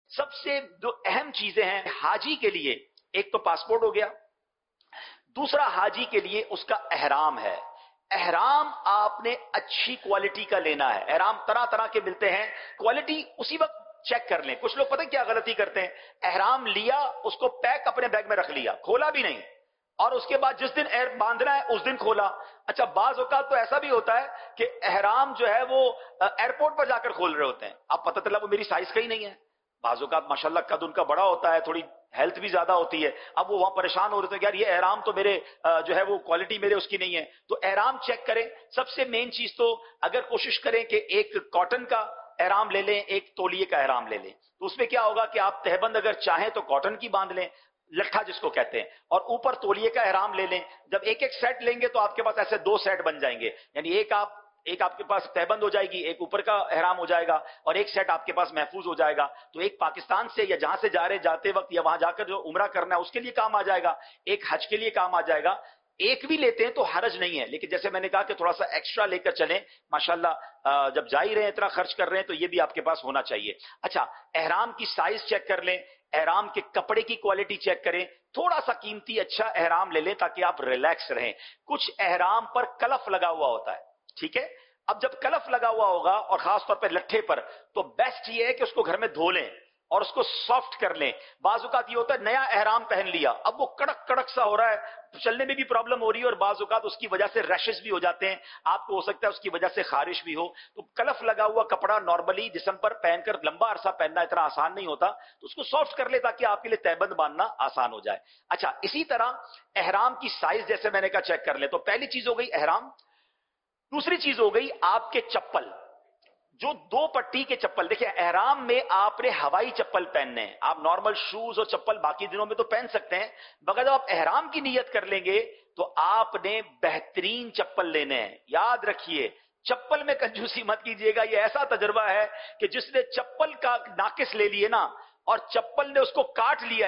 سب سے جو اہم چیزیں ہیں حاجی کے لیے، ایک تو پاسپورٹ ہو گیا، دوسرا حاجی کے لیے اس کا احرام ہے. احرام آپ نے اچھی کوالٹی کا لینا ہے. احرام طرح طرح کے ملتے ہیں، کوالٹی اسی وقت چیک کر لیں. کچھ لوگ پتہ کیا غلطی کرتے ہیں، احرام لیا، اس کو پیک اپنے بیگ میں رکھ لیا، کھولا بھی نہیں، اور اس کے بعد جس دن باندھنا ہے اس دن کھولا. اچھا بعض اوقات تو ایسا بھی ہوتا ہے کہ احرام جو ہے وہ ایئرپورٹ پر جا کر کھول رہے ہوتے ہیں، اب پتہ چلا وہ میری سائز کا ہی نہیں ہے. بعض اوقات ماشاءاللہ قد ان کا بڑا ہوتا ہے، تھوڑی ہیلتھ بھی زیادہ ہوتی ہے، اب وہ وہاں پریشان ہو رہے تھے یار یہ احرام تو میرے جو ہے وہ کوالٹی میرے اس کی نہیں ہے. تو احرام چیک کریں. سب سے مین چیز تو اگر کوشش کریں کہ ایک کاٹن کا احرام لے لیں، ایک تولیے کا احرام لے لیں. تو اس میں کیا ہوگا کہ آپ تہبند اگر چاہیں تو کاٹن کی باندھ لیں، لٹھا جس کو کہتے ہیں، اور اوپر تولیے کا احرام لے لیں. جب ایک ایک سیٹ لیں گے تو آپ کے پاس ایسے 2 سیٹ بن جائیں گے، یعنی ایک آپ کے پاس تہبند ہو جائے گی، ایک اوپر کا احرام ہو جائے گا، اور ایک سیٹ آپ کے پاس محفوظ ہو جائے گا. تو ایک پاکستان سے یا جہاں سے جاتے وقت یا وہاں جا کر جو عمرہ کرنا ہے اس کے لیے کام آ جائے گا، ایک حج کے لیے کام آ جائے گا. ایک بھی لیتے ہیں تو حرج نہیں ہے، لیکن جیسے میں نے کہا کہ تھوڑا سا ایکسٹرا لے کر چلیں. ماشاءاللہ جب جا ہی رہے ہیں اتنا خرچ کر رہے ہیں تو یہ بھی آپ کے پاس ہونا چاہیے. اچھا احرام کی سائز چیک کر لیں، احرام کے کپڑے کی کوالٹی چیک کریں، تھوڑا سا قیمتی اچھا احرام لے لیں تاکہ آپ ریلیکس رہیں. کچھ احرام پر کلف لگا ہوا ہوتا ہے، ٹھیک ہے. اب جب کلف لگا ہوا ہوگا اور خاص طور پہ لٹھے پر، تو بیسٹ یہ ہے کہ اس کو گھر میں دھو لیں اور اس کو سافٹ کر لیں. بعض اوقات یہ ہوتا ہے نیا احرام پہن لیا، اب وہ کڑک کڑک سا ہو رہا ہے، چلنے میں بھی پرابلم ہو رہی ہے، اور بعض اوقات اس کی وجہ سے ریشز بھی ہو جاتے ہیں، آپ کو ہو سکتا ہے اس کی وجہ سے خارش بھی ہو. تو کلف لگا ہوا کپڑا نارملی جسم پر پہن کر لمبا عرصہ پہننا اتنا آسان نہیں ہوتا، تو اس کو سافٹ کر لے تاکہ آپ کے لیے تہبند باندھنا آسان ہو جائے. اچھا اسی طرح احرام کی سائز جیسے میں نے کہا چیک کر لیں. تو پہلی چیز ہو گئی احرام. دوسری چیز ہو گئی آپ کے چپل، جو 2 پٹی کے چپل. دیکھیں احرام میں آپ نے ہوائی چپل پہننے ہیں، آپ نارمل شوز اور چپل باقی دنوں میں تو پہن سکتے ہیں، مگر جب آپ احرام کی نیت کر لیں گے تو آپ نے بہترین چپل لینے ہیں. یاد رکھیے چپل میں کنجوسی مت کیجیے گا. یہ ایسا تجربہ ہے کہ جس نے چپل کا ناقص لے لیے نا اور چپل نے اس کو کاٹ لیا،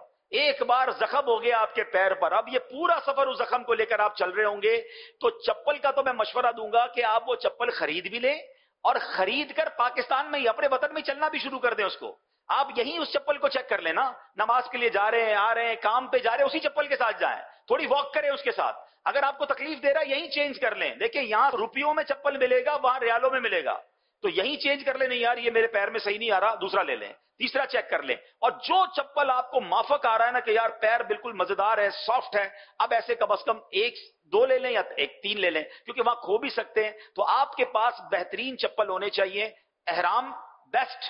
ایک بار زخم ہو گیا آپ کے پیر پر، اب یہ پورا سفر اس زخم کو لے کر آپ چل رہے ہوں گے. تو چپل کا تو میں مشورہ دوں گا کہ آپ وہ چپل خرید بھی لیں اور خرید کر پاکستان میں ہی اپنے وطن میں چلنا بھی شروع کر دیں. اس کو آپ یہیں اس چپل کو چیک کر لینا، نماز کے لیے جا رہے ہیں، آ رہے ہیں، کام پہ جا رہے ہیں، اسی چپل کے ساتھ جائیں، تھوڑی واک کریں اس کے ساتھ. اگر آپ کو تکلیف دے رہا ہے یہیں چینج کر لیں. دیکھیں یہاں روپیوں میں چپل ملے گا، وہاں ریالوں میں ملے گا، تو یہیں چینج کر لیں. نہیں یار یہ میرے پیر میں صحیح نہیں آ رہا، دوسرا لے لیں. تیسرا چیک کر لیں، اور جو چپل آپ کو مافک آ رہا ہے نا کہ یار پیر بالکل مزیدار ہے، سافٹ ہے، اب ایسے کم از کم 1-2 لے لیں یا 1-3 لے لیں، کیونکہ وہاں کھو بھی سکتے ہیں. تو آپ کے پاس بہترین چپل ہونے چاہیے. احرام بیسٹ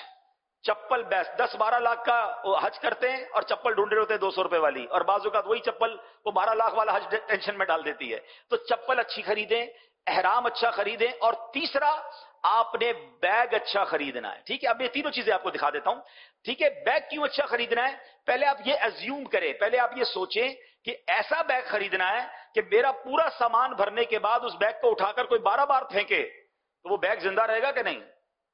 چپل بیسٹ. 10-12 لاکھ کا حج کرتے ہیں اور چپل ڈھونڈ رہے ہوتے ہیں 200 روپے والی، اور بعض اوقات وہی چپل وہ 12 لاکھ والا حج ٹینشن میں ڈال دیتی ہے. تو چپل اچھی خریدیں، احرام اچھا خریدیں، اور تیسرا آپ نے بیگ اچھا خریدنا ہے. ٹھیک ہے اب یہ تینوں چیزیں آپ کو دکھا دیتا ہوں. ٹھیک ہے بیگ کیوں اچھا خریدنا ہے؟ پہلے آپ یہ ایزیوم کریں، پہلے آپ یہ سوچیں کہ ایسا بیگ خریدنا ہے کہ میرا پورا سامان بھرنے کے بعد اس بیگ کو اٹھا کر کوئی 12 بار پھینکے تو وہ بیگ زندہ رہے گا کہ نہیں؟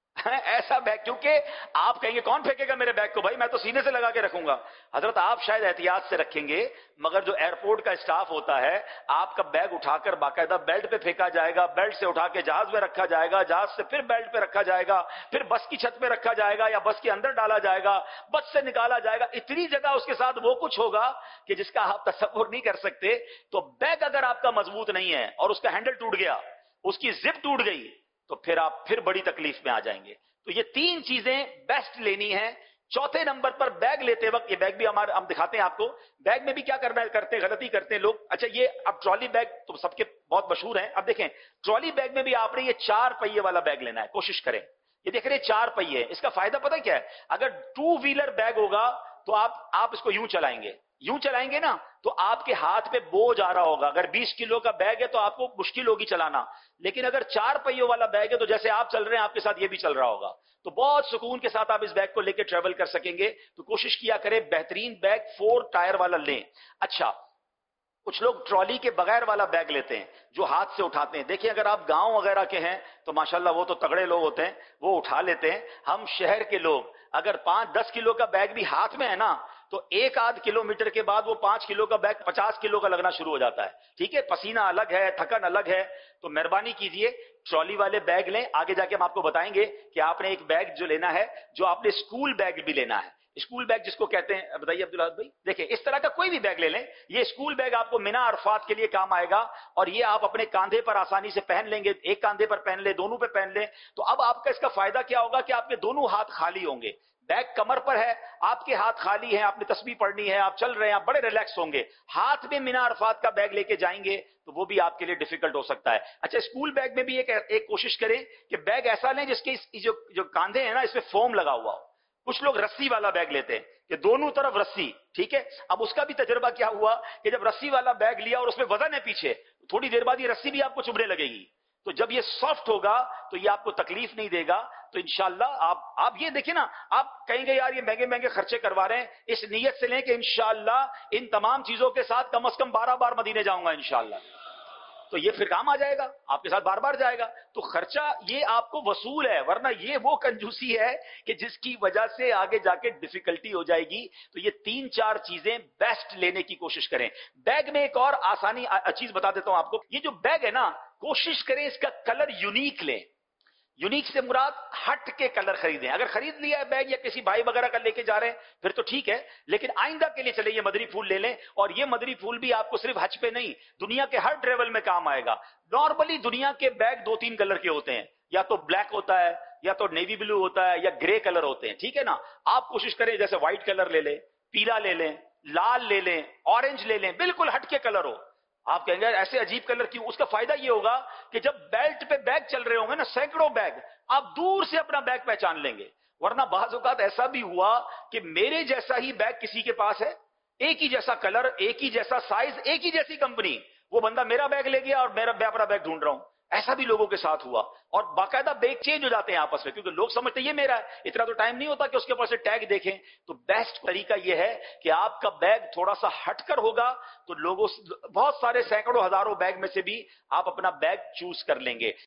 ایسا بیگ، کیونکہ آپ کہیں گے کون پھینکے گا میرے بیگ کو، بھائی میں تو سینے سے لگا کے رکھوں گا. حضرت آپ شاید احتیاط سے رکھیں گے، مگر جو ایئرپورٹ کا اسٹاف ہوتا ہے آپ کا بیگ اٹھا کر باقاعدہ بیلٹ پہ پھینکا جائے گا، بیلٹ سے اٹھا کے جہاز میں رکھا جائے گا، جہاز سے پھر بیلٹ پہ رکھا جائے گا، پھر بس کی چھت پہ رکھا جائے گا یا بس کے اندر ڈالا جائے گا، بس سے نکالا جائے گا. اتنی جگہ اس کے ساتھ وہ کچھ ہوگا کہ جس کا آپ تصور نہیں کر سکتے. تو بیگ اگر آپ کا مضبوط نہیں ہے اور اس کا ہینڈل ٹوٹ گیا، اس کی زپ ٹوٹ گئی، تو پھر آپ پھر بڑی تکلیف میں آ جائیں گے. تو یہ 3 چیزیں بیسٹ لینی ہیں. چوتھے نمبر پر بیگ لیتے وقت، یہ بیگ بھی ہم دکھاتے ہیں آپ کو. بیگ میں بھی کیا غلطی کرتے ہیں لوگ. اچھا یہ اب ٹرالی بیگ تو سب کے بہت مشہور ہیں. اب دیکھیں ٹرالی بیگ میں بھی آپ نے یہ 4 پہیے والا بیگ لینا ہے. کوشش کریں، یہ دیکھ رہے 4 پہیے. اس کا فائدہ پتہ کیا ہے؟ اگر 2 ویلر بیگ ہوگا تو آپ اس کو یوں چلائیں گے نا تو آپ کے ہاتھ پہ بوجھ آ رہا ہوگا. اگر 20 کلو کا بیگ ہے تو آپ کو مشکل ہوگی چلانا، لیکن اگر 4 پہیوں والا بیگ ہے تو جیسے آپ چل رہے ہیں آپ کے ساتھ یہ بھی چل رہا ہوگا، تو بہت سکون کے ساتھ آپ اس بیگ کو لے کے ٹریول کر سکیں گے. تو کوشش کیا کریں بہترین بیگ 4 ٹائر والا لیں. اچھا کچھ لوگ ٹرالی کے بغیر والا بیگ لیتے ہیں جو ہاتھ سے اٹھاتے ہیں. دیکھیں اگر آپ گاؤں وغیرہ کے ہیں تو ماشاءاللہ وہ تو تگڑے لوگ ہوتے ہیں، وہ اٹھا لیتے ہیں. ہم شہر کے لوگ اگر 5-10 کلو کا بیگ بھی ہاتھ میں ہے نا تو 1-8 किलोमीटर के बाद वो 5 किलो का बैग 50 किलो का लगना शुरू हो जाता है। ठीक है, पसीना अलग है, थकन अलग है। तो मेहरबानी कीजिए ट्रॉली वाले बैग लें। आगे जाके हम आपको बताएंगे कि आपने एक बैग जो लेना है, जो आपने स्कूल बैग भी लेना है। स्कूल बैग जिसको कहते हैं, बताइए अब्दुल अहद भाई। देखिए, इस तरह का कोई भी बैग ले लें, ये स्कूल बैग आपको मिना अरफात के लिए काम आएगा, और ये आप अपने कांधे पर आसानी से पहन लेंगे। एक कांधे पर पहन ले, दोनों पे पहन ले, तो अब आपका इसका फायदा क्या होगा कि आपके दोनों हाथ खाली होंगे। बैग कमर पर है, आपके हाथ खाली हैं, आपने तस्बीह पढ़नी है, आप चल रहे हैं, आप बड़े रिलैक्स होंगे। हाथ में मिना अरफात का बैग लेके जाएंगे तो वो भी आपके लिए डिफिकल्ट हो सकता है। अच्छा, स्कूल बैग में भी एक कोशिश करें कि बैग ऐसा लें जिसके जो कांधे हैं ना, इसमें फोम लगा हुआ हो। कुछ लोग रस्सी वाला बैग लेते हैं कि दोनों तरफ रस्सी। ठीक है, अब उसका भी तजर्बा क्या हुआ कि जब रस्सी वाला बैग लिया और उसमें वजन है पीछे, थोड़ी देर बाद ये रस्सी भी आपको चुभने लगेगी। तो जब ये सॉफ्ट होगा तो ये आपको तकलीफ नहीं देगा। तो इंशाल्लाह आप ये देखिए ना, आप कहेंगे यार ये महंगे महंगे खर्चे करवा रहे हैं, इस नीयत से लें कि इंशाल्लाह इन तमाम चीजों के साथ कम से कम 12 बार मदीने जाऊंगा इंशाल्लाह, तो ये फिर काम आ जाएगा, आपके साथ बार बार जाएगा। तो खर्चा ये आपको वसूल है, वरना ये वो कंजूसी है कि जिसकी वजह से आगे जाके डिफिकल्टी हो जाएगी। तो ये 3-4 चीजें बेस्ट लेने की कोशिश करें। बैग में एक और आसानी चीज बता देता हूं आपको। ये जो बैग है ना, कोशिश करें इसका कलर यूनिक लें। यूनिक से मुराद हट के कलर खरीदें। अगर खरीद लिया है बैग या किसी भाई वगैरह का लेके जा रहे हैं फिर तो ठीक है, लेकिन आइंदा के लिए चले ये मदरी फूल ले लें। और ये मदरी फूल भी आपको सिर्फ हज पे नहीं, दुनिया के हर ट्रेवल में काम आएगा। नॉर्मली दुनिया के बैग 2-3 कलर के होते हैं, या तो ब्लैक होता है, या तो नेवी ब्लू होता है, या ग्रे कलर होते हैं। ठीक है ना, आप कोशिश करें जैसे व्हाइट कलर ले लें, पीला ले लें, लाल ले लें, ऑरेंज ले लें, बिल्कुल हटके कलर हो। आप कहेंगे ऐसे अजीब कलर क्यों? उसका फायदा ये होगा कि जब बेल्ट पे बैग चल रहे होंगे ना, सैकड़ों बैग, आप दूर से अपना बैग पहचान लेंगे। वरना बाज़ औक़ात ऐसा भी हुआ कि मेरे जैसा ही बैग किसी के पास है, एक ही जैसा कलर, एक ही जैसा साइज, एक ही जैसी कंपनी, वो बंदा मेरा बैग ले गया और मैं अपना बैग ढूंढ रहा हूं। ऐसा भी लोगों के साथ हुआ, और बाकायदा बैग चेंज हो जाते हैं आपस में, क्योंकि लोग समझते ये मेरा है। इतना तो टाइम नहीं होता कि उसके ऊपर से टैग देखें। तो बेस्ट तरीका यह है कि आपका बैग थोड़ा सा हटकर होगा, तो लोगों बहुत सारे सैकड़ों हजारों बैग में से भी आप अपना बैग चूज कर लेंगे।